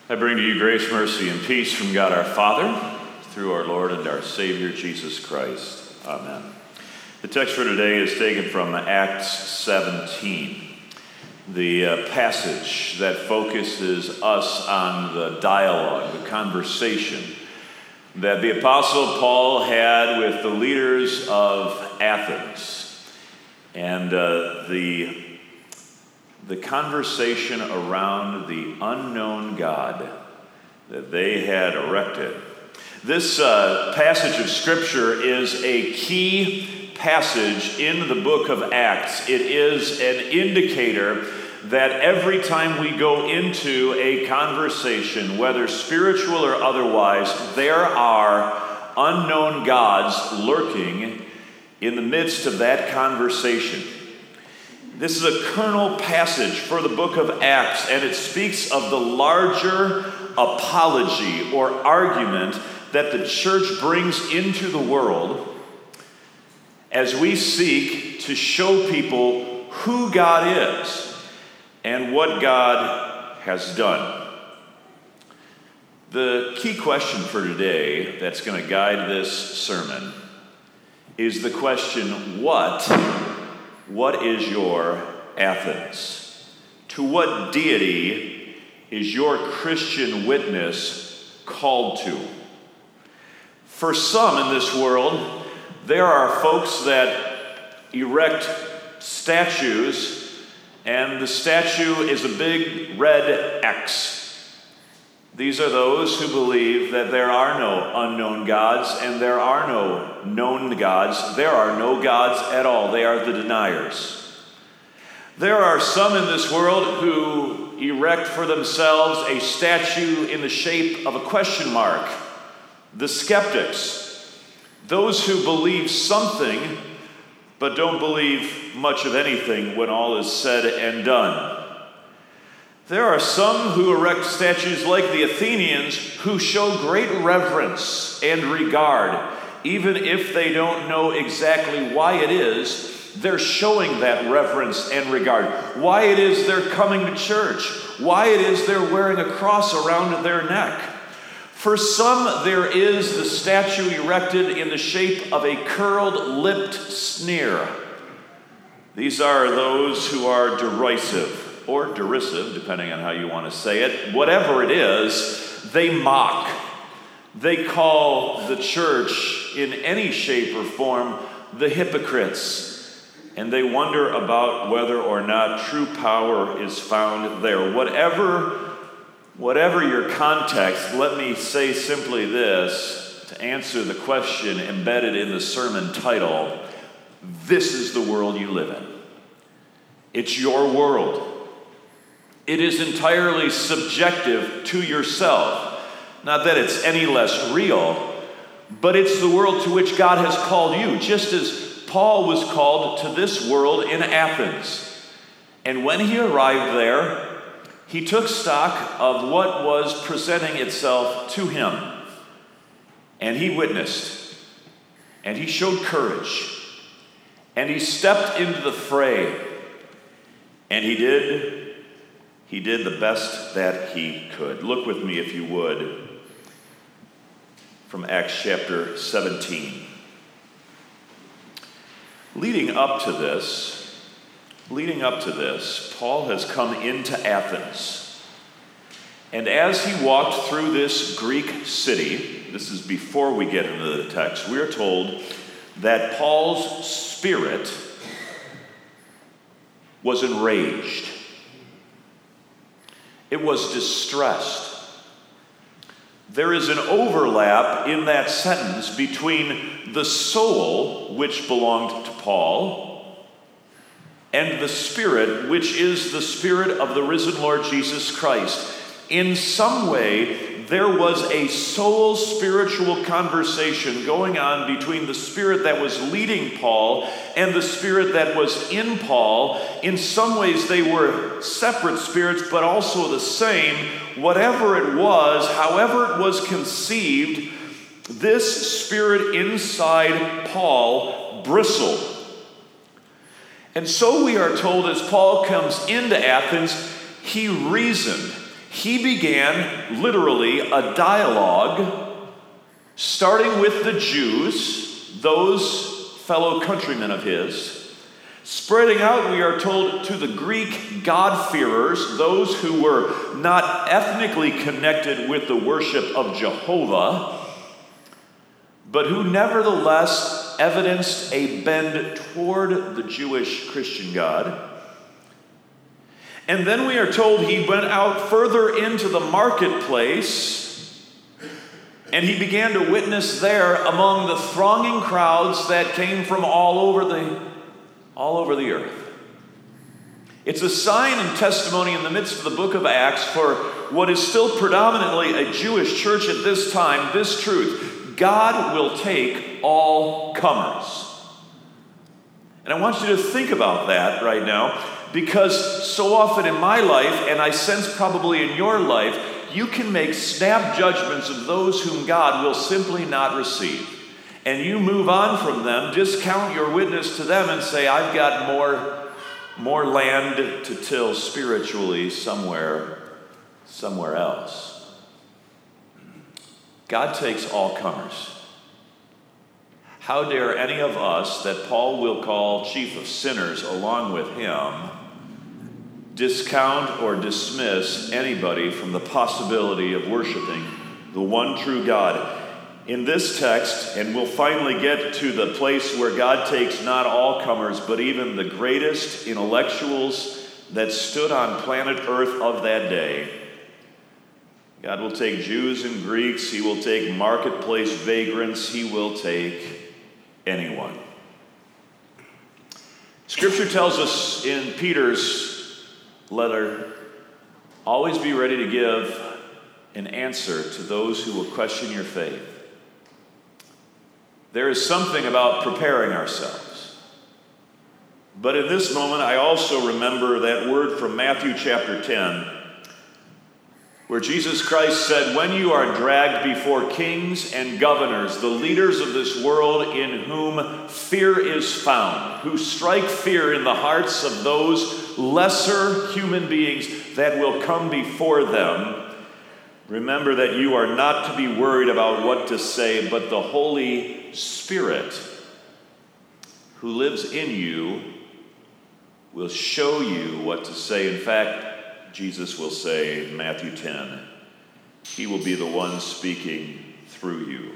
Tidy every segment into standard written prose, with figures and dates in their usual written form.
I bring to you grace, mercy, and peace from God our Father, through our Lord and our Savior, Jesus Christ. Amen. The text for today is taken from Acts 17, the passage that focuses us on the dialogue, the conversation that the Apostle Paul had with the leaders of Athens. And the conversation around the unknown God that they had erected. This passage of Scripture is a key passage in the book of Acts. It is an indicator that every time we go into a conversation, whether spiritual or otherwise, there are unknown gods lurking in the midst of that conversation. This is a kernel passage for the book of Acts, and it speaks of the larger apology or argument that the church brings into the world as we seek to show people who God is and what God has done. The key question for today that's going to guide this sermon is the question, what is your Athens? To what deity is your Christian witness called to? For some in this world, there are folks that erect statues, and the statue is a big red X. These are those who believe that there are no unknown gods and there are no known gods. There are no gods at all. They are the deniers. There are some in this world who erect for themselves a statue in the shape of a question mark. The skeptics. Those who believe something but don't believe much of anything when all is said and done. There are some who erect statues like the Athenians who show great reverence and regard. Even if they don't know exactly why it is, they're showing that reverence and regard. Why it is they're coming to church. Why it is they're wearing a cross around their neck. For some, there is the statue erected in the shape of a curled-lipped sneer. These are those who are derisive. Or derisive, depending on how you want to say it. Whatever it is, they mock. They call the church in any shape or form the hypocrites. And they wonder about whether or not true power is found there. Whatever your context, let me say simply this to answer the question embedded in the sermon title. This is the world you live in. It's your world. It is entirely subjective to yourself. Not that it's any less real, but it's the world to which God has called you, just as Paul was called to this world in Athens. And when he arrived there, he took stock of what was presenting itself to him. And he witnessed, and he showed courage, and he stepped into the fray, and he did the best that he could. Look with me, if you would, from Acts chapter 17. Leading up to this, Paul has come into Athens. And as he walked through this Greek city, this is before we get into the text, we are told that Paul's spirit was enraged. It was distressed. There is an overlap in that sentence between the soul, which belonged to Paul, and the spirit, which is the spirit of the risen Lord Jesus Christ. In some way, there was a soul spiritual conversation going on between the spirit that was leading Paul and the spirit that was in Paul. In some ways, they were separate spirits, but also the same. Whatever it was, however it was conceived, this spirit inside Paul bristled. And so we are told as Paul comes into Athens, he reasoned. he began literally a dialogue starting with the Jews, those fellow countrymen of his, spreading out, we are told, to the Greek God-fearers, those who were not ethnically connected with the worship of Jehovah, but who nevertheless evidenced a bend toward the Jewish Christian God. And then we are told he went out further into the marketplace, and he began to witness there among the thronging crowds that came from all over the earth. It's a sign and testimony in the midst of the book of Acts for what is still predominantly a Jewish church at this time, this truth: God will take all comers. And I want you to think about that right now, because so often in my life, and I sense probably in your life, you can make snap judgments of those whom God will simply not receive. And you move on from them, discount your witness to them, and say, I've got more land to till spiritually somewhere else. God takes all comers. How dare any of us that Paul will call chief of sinners along with him discount or dismiss anybody from the possibility of worshiping the one true God. In this text, and we'll finally get to the place where God takes not all comers, but even the greatest intellectuals that stood on planet Earth of that day. God will take Jews and Greeks. He will take marketplace vagrants. He will take anyone. Scripture tells us in Peter's letter, always be ready to give an answer to those who will question your faith. There is something about preparing ourselves. But in this moment, I also remember that word from Matthew chapter 10, where Jesus Christ said, when you are dragged before kings and governors, the leaders of this world in whom fear is found, who strike fear in the hearts of those lesser human beings that will come before them, remember that you are not to be worried about what to say, but the Holy Spirit who lives in you will show you what to say. In fact, Jesus will say in Matthew 10, he will be the one speaking through you.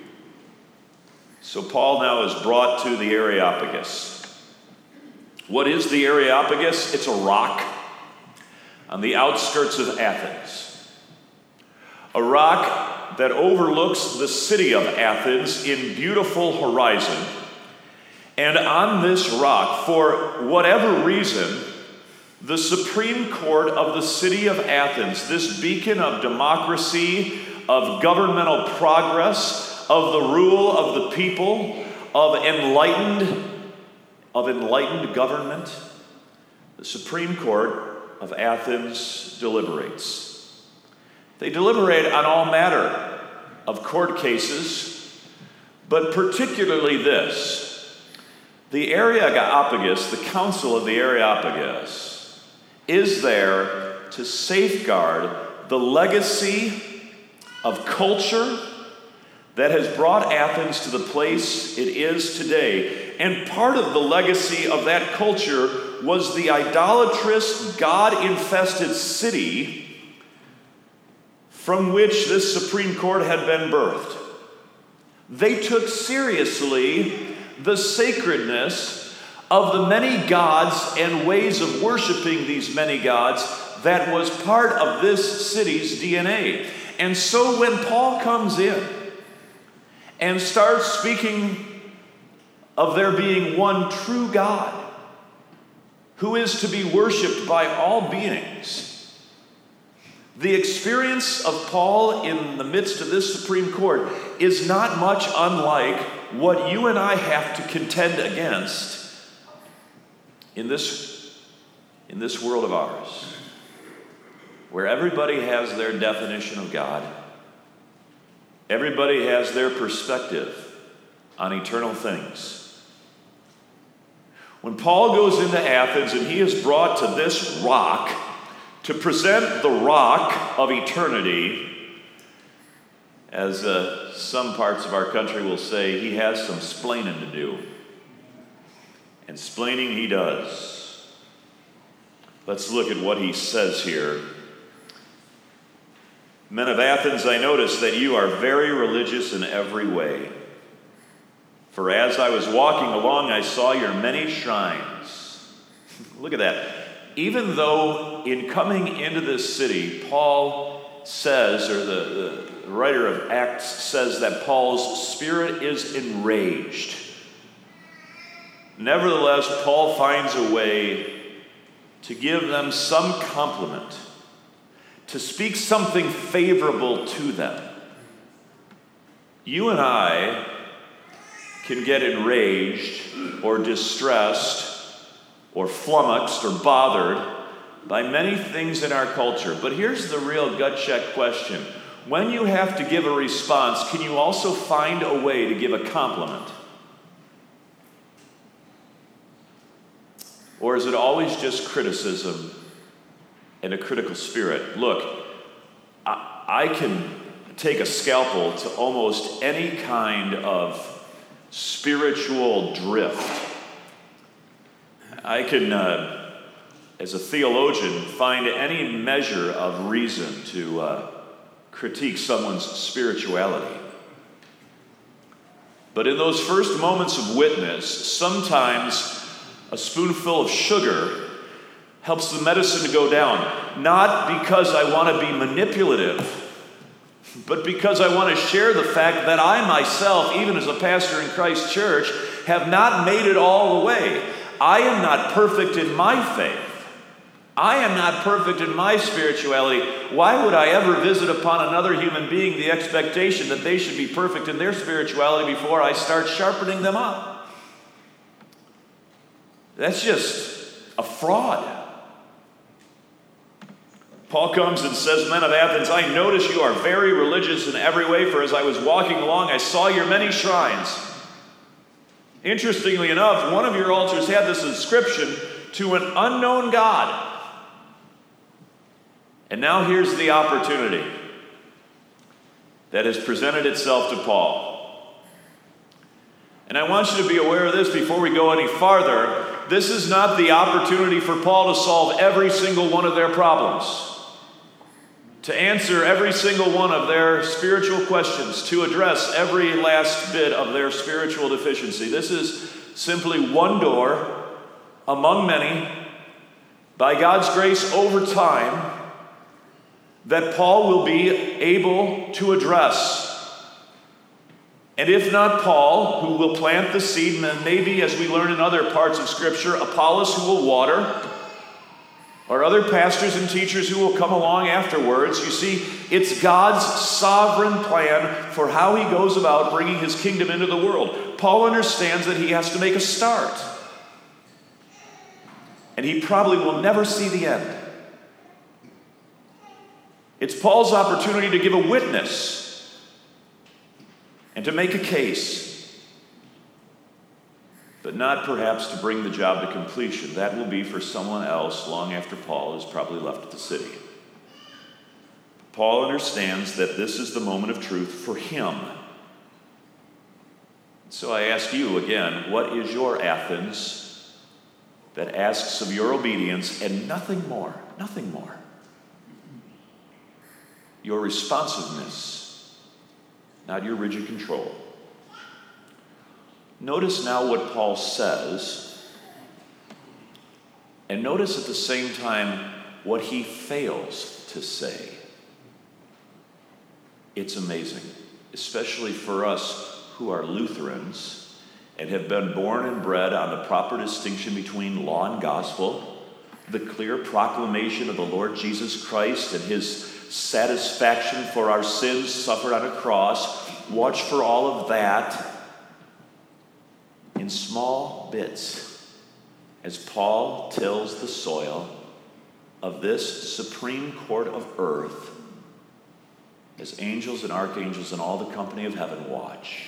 So Paul now is brought to the Areopagus. What is the Areopagus? It's a rock on the outskirts of Athens. A rock that overlooks the city of Athens in beautiful horizon. And on this rock, for whatever reason, the Supreme Court of the city of Athens, this beacon of democracy, of governmental progress, of the rule of the people, of enlightened government, the Supreme Court of Athens deliberates. They deliberate on all manner of court cases, but particularly this. The Areopagus, the Council of the Areopagus, is there to safeguard the legacy of culture that has brought Athens to the place it is today. And part of the legacy of that culture was the idolatrous, God-infested city from which this Supreme Court had been birthed. They took seriously the sacredness of the many gods and ways of worshiping these many gods that was part of this city's DNA. And so when Paul comes in and starts speaking of there being one true God who is to be worshiped by all beings, the experience of Paul in the midst of this Supreme Court is not much unlike what you and I have to contend against in this world of ours, where everybody has their definition of God. Everybody has their perspective on eternal things. When Paul goes into Athens and he is brought to this rock to present the rock of eternity, as some parts of our country will say, he has some splaining to do. And splaining he does. Let's look at what he says here. Men of Athens, I notice that you are very religious in every way. For as I was walking along, I saw your many shrines. Look at that. Even though in coming into this city, Paul says, or the writer of Acts says that Paul's spirit is enraged. Nevertheless, Paul finds a way to give them some compliment, to speak something favorable to them. You and I can get enraged or distressed or flummoxed or bothered by many things in our culture. But here's the real gut check question. When you have to give a response, can you also find a way to give a compliment? Or is it always just criticism and a critical spirit? Look, I can take a scalpel to almost any kind of spiritual drift. I can, as a theologian, find any measure of reason to critique someone's spirituality. But in those first moments of witness, sometimes a spoonful of sugar helps the medicine to go down. Not because I want to be manipulative, but because I want to share the fact that I myself, even as a pastor in Christ Church, have not made it all the way. I am not perfect in my faith. I am not perfect in my spirituality. Why would I ever visit upon another human being the expectation that they should be perfect in their spirituality before I start sharpening them up? That's just a fraud. Paul comes and says, Men of Athens, I notice you are very religious in every way, for as I was walking along, I saw your many shrines. Interestingly enough, one of your altars had this inscription, to an unknown God. And now here's the opportunity that has presented itself to Paul. And I want you to be aware of this before we go any farther. This is not the opportunity for Paul to solve every single one of their problems, to answer every single one of their spiritual questions, to address every last bit of their spiritual deficiency. This is simply one door among many, by God's grace over time, that Paul will be able to address. And if not Paul, who will plant the seed, and maybe, as we learn in other parts of Scripture, Apollos, who will water, or other pastors and teachers who will come along afterwards. You see, it's God's sovereign plan for how he goes about bringing his kingdom into the world. Paul understands that he has to make a start. And he probably will never see the end. It's Paul's opportunity to give a witness and to make a case, but not perhaps to bring the job to completion. That will be for someone else long after Paul has probably left the city. Paul understands that this is the moment of truth for him. So I ask you again, what is your Athens that asks of your obedience and nothing more, nothing more? Your responsiveness, not your rigid control. Notice now what Paul says, and notice at the same time what he fails to say. It's amazing, especially for us who are Lutherans and have been born and bred on the proper distinction between law and gospel, the clear proclamation of the Lord Jesus Christ and his satisfaction for our sins suffered on a cross. Watch for all of that in small bits as Paul tills the soil of this supreme court of earth as angels and archangels and all the company of heaven watch.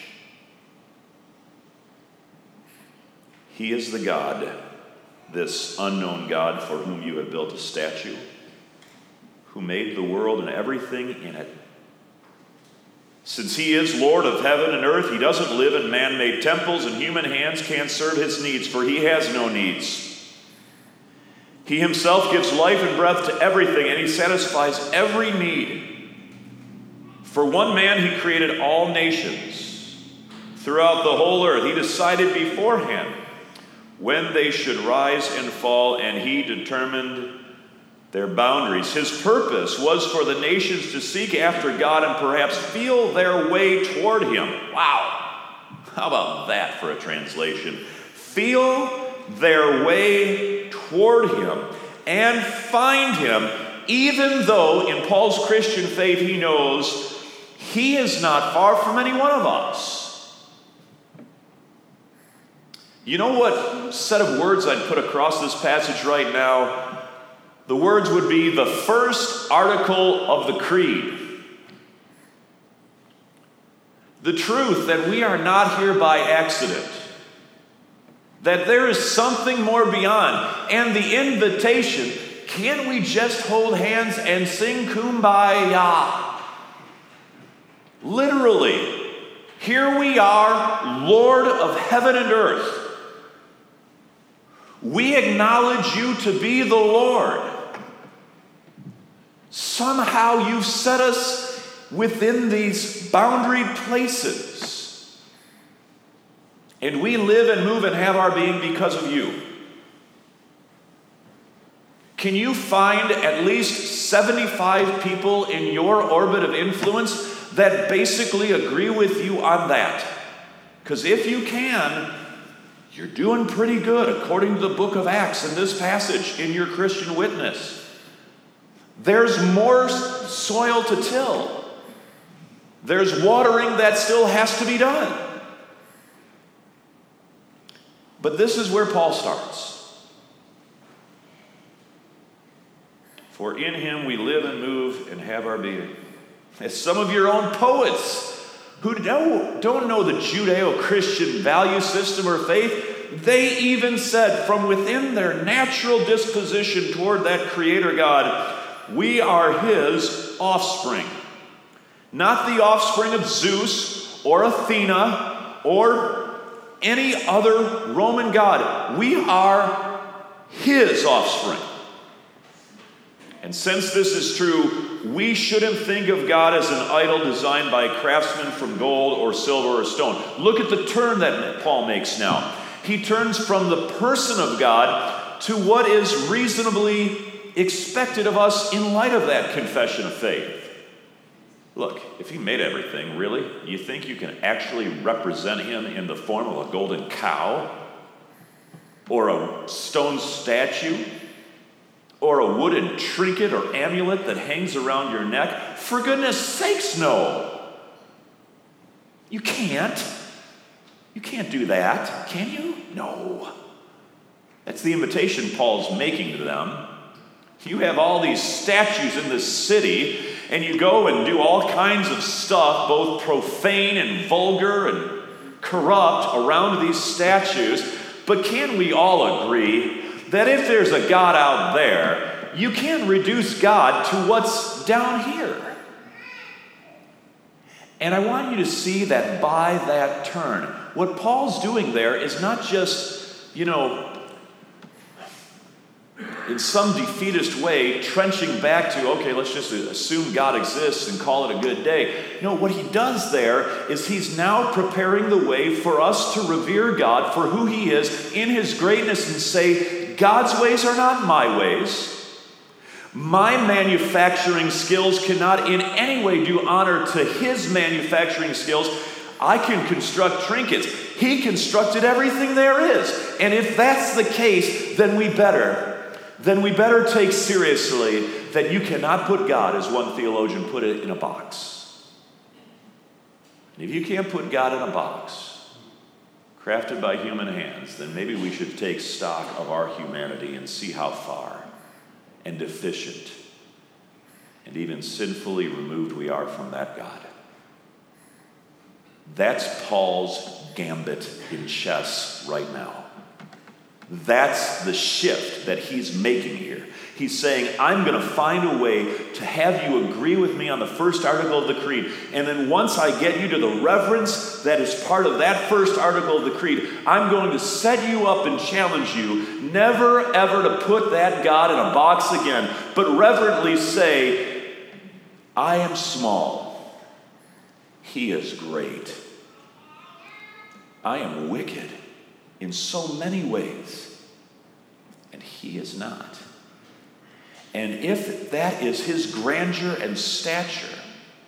He is the God, this unknown God for whom you have built a statue. who made the world and everything in it. Since he is Lord of heaven and earth, he doesn't live in man-made temples, and human hands can't serve his needs, for he has no needs. He himself gives life and breath to everything, and he satisfies every need. For one man he created all nations. Throughout the whole earth, he decided beforehand when they should rise and fall, and he determined their boundaries. His purpose was for the nations to seek after God and perhaps feel their way toward him. Wow! How about that for a translation? Feel their way toward him and find him, even though in Paul's Christian faith he knows he is not far from any one of us. You know what set of words I'd put across this passage right now? The words would be the first article of the creed. The truth that we are not here by accident. That there is something more beyond. And the invitation, can't we just hold hands and sing Kumbaya? Literally, here we are, Lord of heaven and earth. We acknowledge you to be the Lord. Somehow you've set us within these boundary places. And we live and move and have our being because of you. Can you find at least 75 people in your orbit of influence that basically agree with you on that? Because if you can, you're doing pretty good according to the book of Acts in this passage in your Christian witness. There's more soil to till. There's watering that still has to be done. But this is where Paul starts. For in him we live and move and have our being. As some of your own poets who don't know the Judeo-Christian value system or faith, they even said from within their natural disposition toward that Creator God, we are his offspring. Not the offspring of Zeus or Athena or any other Roman god. We are his offspring. And since this is true, we shouldn't think of God as an idol designed by craftsmen from gold or silver or stone. Look at the turn that Paul makes now. He turns from the person of God to what is reasonably expected of us in light of that confession of faith. Look, if he made everything, really, you think you can actually represent him in the form of a golden cow? Or a stone statue? Or a wooden trinket or amulet that hangs around your neck? For goodness sakes, no. You can't. You can't do that, can you? No. That's the invitation Paul's making to them. You have all these statues in this city, and you go and do all kinds of stuff, both profane and vulgar and corrupt around these statues. But can we all agree that if there's a God out there, you can't reduce God to what's down here? And I want you to see that by that turn, what Paul's doing there is not just, in some defeatist way, trenching back to, okay, let's just assume God exists and call it a good day. No, what he does there is he's now preparing the way for us to revere God for who he is in his greatness and say, God's ways are not my ways. My manufacturing skills cannot in any way do honor to his manufacturing skills. I can construct trinkets. He constructed everything there is. And if that's the case, then we better take seriously that you cannot put God, as one theologian put it, in a box. And if you can't put God in a box, crafted by human hands, then maybe we should take stock of our humanity and see how far and deficient and even sinfully removed we are from that God. That's Paul's gambit in chess right now. That's the shift that he's making here. He's saying, I'm going to find a way to have you agree with me on the first article of the creed. And then once I get you to the reverence that is part of that first article of the creed, I'm going to set you up and challenge you never ever to put that God in a box again, but reverently say, I am small. He is great. I am wicked in so many ways, and he is not. And if that is his grandeur and stature,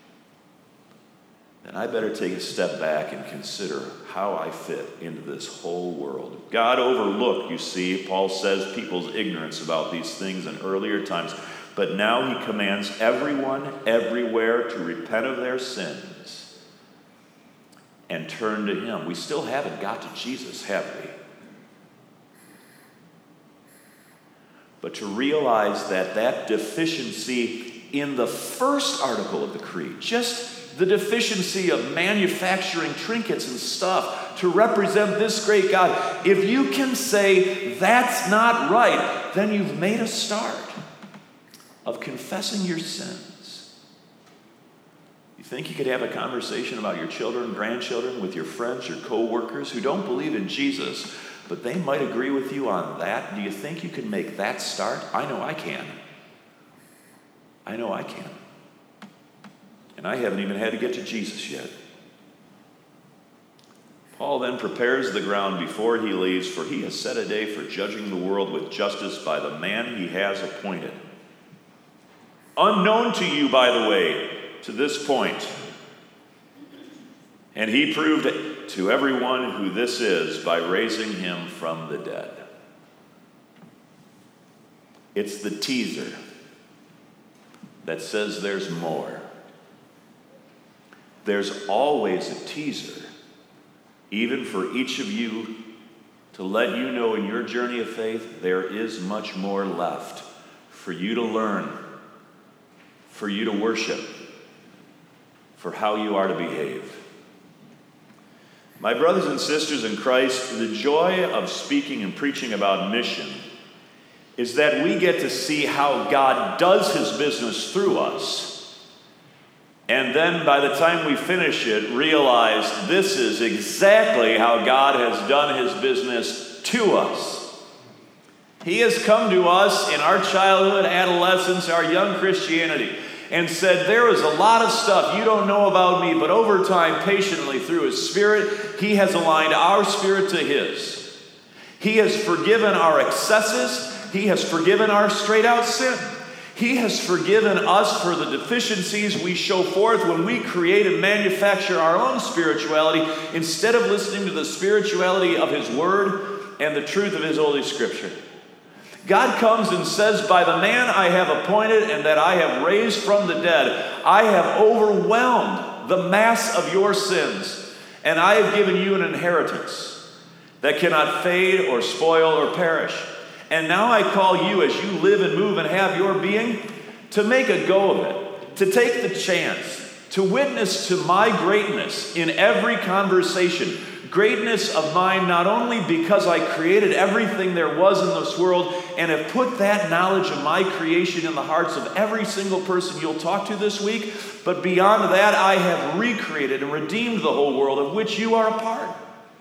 then I better take a step back and consider how I fit into this whole world. God overlooked, you see, Paul says, people's ignorance about these things in earlier times, but now he commands everyone everywhere to repent of their sins and turn to him. We still haven't got to Jesus, have we? But to realize that deficiency in the first article of the creed, just the deficiency of manufacturing trinkets and stuff to represent this great God, if you can say that's not right, then you've made a start of confessing your sins. You think you could have a conversation about your children, grandchildren, with your friends, your co-workers who don't believe in Jesus, but they might agree with you on that? Do you think you can make that start? I know I can. I know I can. And I haven't even had to get to Jesus yet. Paul then prepares the ground before he leaves, for he has set a day for judging the world with justice by the man he has appointed. Unknown to you, by the way, to this point. And he proved it to everyone who this is by raising him from the dead. It's the teaser that says there's more. There's always a teaser, even for each of you, to let you know in your journey of faith there is much more left for you to learn, for you to worship, for how you are to behave. My brothers and sisters in Christ, the joy of speaking and preaching about mission is that we get to see how God does his business through us. And then by the time we finish it, realize this is exactly how God has done his business to us. He has come to us in our childhood, adolescence, our young Christianity, and said, there is a lot of stuff you don't know about me, but over time, patiently through his Spirit, he has aligned our spirit to his. He has forgiven our excesses. He has forgiven our straight-out sin. He has forgiven us for the deficiencies we show forth when we create and manufacture our own spirituality instead of listening to the spirituality of his word and the truth of his Holy Scripture. God comes and says, by the man I have appointed and that I have raised from the dead, I have overwhelmed the mass of your sins, and I have given you an inheritance that cannot fade or spoil or perish. And now I call you, as you live and move and have your being, to make a go of it, to take the chance, to witness to my greatness in every conversation. Greatness of mine not only because I created everything there was in this world and have put that knowledge of my creation in the hearts of every single person you'll talk to this week, but beyond that, I have recreated and redeemed the whole world of which you are a part.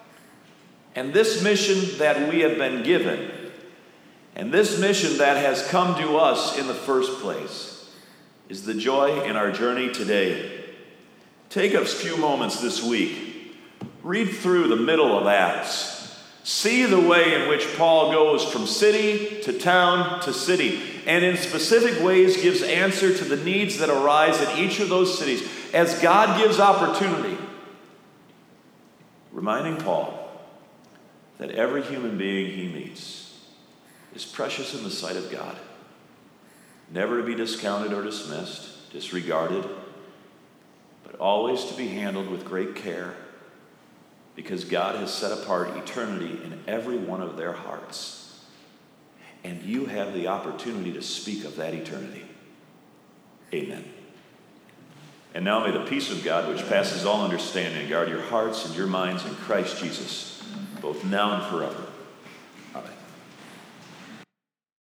And this mission that we have been given, and this mission that has come to us in the first place, is the joy in our journey today. Take a few moments this week. Read through the middle of Acts. See the way in which Paul goes from city to town to city, and in specific ways gives answer to the needs that arise in each of those cities as God gives opportunity. Reminding Paul that every human being he meets is precious in the sight of God, never to be discounted or dismissed, disregarded, but always to be handled with great care, because God has set apart eternity in every one of their hearts. And you have the opportunity to speak of that eternity. Amen. And now may the peace of God, which passes all understanding, guard your hearts and your minds in Christ Jesus, both now and forever.